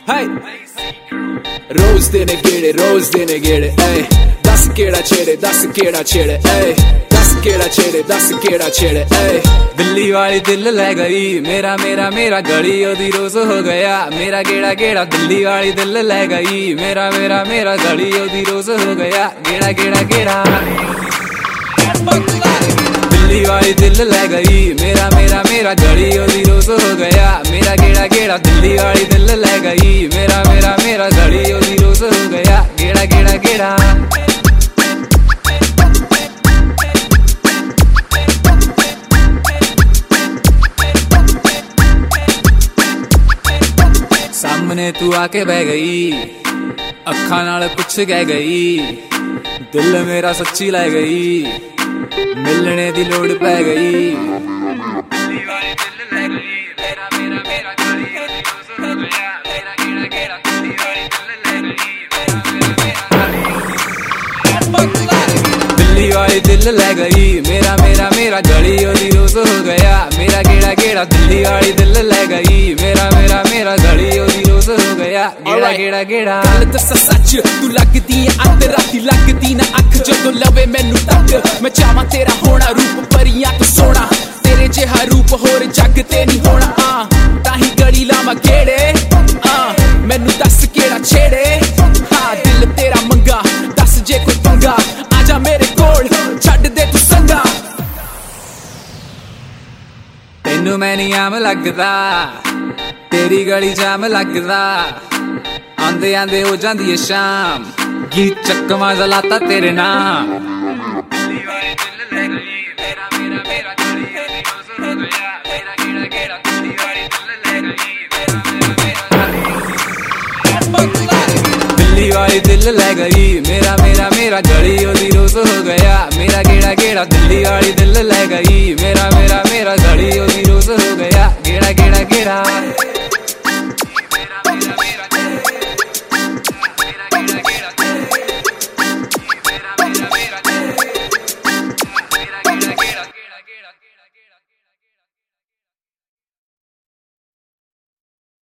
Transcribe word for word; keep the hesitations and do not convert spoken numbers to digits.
Hey, रोज देने गेड़े रोज देने गेड़े ऐ दस केड़ा छेड़े दस केड़ा छेड़े ऐ दस केड़ा छेड़े दस केड़ा छेड़े ऐ दिल्ली वाली दिल ले गई मेरा मेरा मेरा घड़ी ओदी रोज हो गया मेरा गेड़ा गेड़ा दिल्ली वाली दिल ले गई मेरा मेरा मेरा घड़ी ओदी रोज हो गया गेड़ा गेड़ा गेड़ा दिल्ली वाली दिल ले गई मेरा मेरा मेरा घड़ी ओदी रोज हो गया मेरा गेड़ा गेड़ा दिल्ली वाली दिल ले गई मेरा मेरा मेरा घड़ी ओदी रोज हो गया गेड़ा गेड़ा गेड़ा सामने तू आके बह गई अखा नाल कुछ कह गई दिल मेरा सच्ची लै गई मिलने दी लोड़ पै गई दिल्ली वाली दिल लै गई मेरा मेरा मेरा घड़ी ओदी रोज हो गया मेरा गेड़ा गेड़ा दिल्ली वाली दिल लै गई दिल्ली वाली दिल लै गई मेरा मेरा मेरा घड़ी ओदी रोज हो गया मेरा गेड़ा गेड़ा दिल्ली वाली दिल लै गई मेरा मेरा मेरा घड़ी ओदी रोज हो गया गेड़ा गेड़ा गेड़ा गल दस सच तू लगदी ऐ अत राती लगदी ना अख जदों लवे मैनू तक मैं चाहां तेरा होना रूप परियां तो सोना तेरे जिहा रूप होर जग ते नहीं होना आ ताही गड़ी लावां गेड़े आ मैनू दस केड़ा छेड़े हाँ दिल तेरा मंगा दस जे कोई पंगा आजा मेरे कोल छड्ड दे तू संगा तेनू मैं नहीं आम लगदा तेरी गली जाम लगदा आंदे आंदे हो जांदी है शाम गीत चक्कवा जलाता तेरे नाम दिल्ली वाली दिल ले गई मेरा मेरा मेरा घड़ी ओदी रोज हो गया मेरा गेड़ा गेड़ा दिल्ली वाली दिल ले गई मेरा मेरा मेरा दिल्ली वाली दिल ले गई मेरा मेरा मेरा घड़ी ओदी रोज हो गया मेरा गेड़ा गेड़ा दिल्ली वाली दिल ले गई मेरा मेरा मेरा घड़ी ओदी रोज हो गया गेड़ा गेड़ा गेड़ा